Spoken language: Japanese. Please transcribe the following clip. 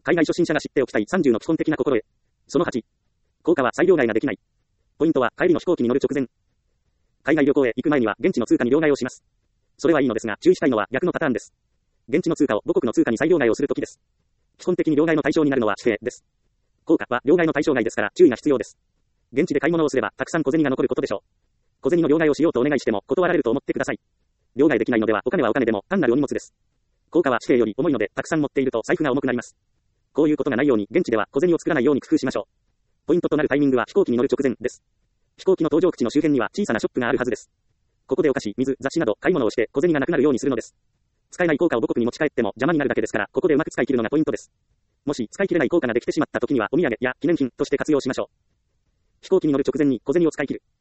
海外初心者が知っておきたい30の基本的な心得。その8。効果は再両替ができない。ポイントは帰りの飛行機に乗る直前。海外旅行へ行く前には現地の通貨に両替をします。それはいいのですが、注意したいのは逆のパターンです。現地の通貨を母国の通貨に再両替をするときです。基本的に両替の対象になるのは紙幣です。効果は両替の対象外ですから注意が必要です。現地で買い物をすればたくさん小銭が残ることでしょう。小銭の両替をしようとお願いしても断られると思ってください。両替できないのではお金はお金でも単なるお荷物です。効果は紙幣より重いのでたくさん持っていると財布が重くなります。こういうことがないように現地では小銭を作らないように工夫しましょう。ポイントとなるタイミングは飛行機に乗る直前です。飛行機の搭乗口の周辺には小さなショップがあるはずです。ここでお菓子、水、雑誌など買い物をして小銭がなくなるようにするのです。使えない硬貨を母国に持ち帰っても邪魔になるだけですから、ここでうまく使い切るのがポイントです。もし使い切れない硬貨ができてしまった時にはお土産や記念品として活用しましょう。飛行機に乗る直前に小銭を使い切る。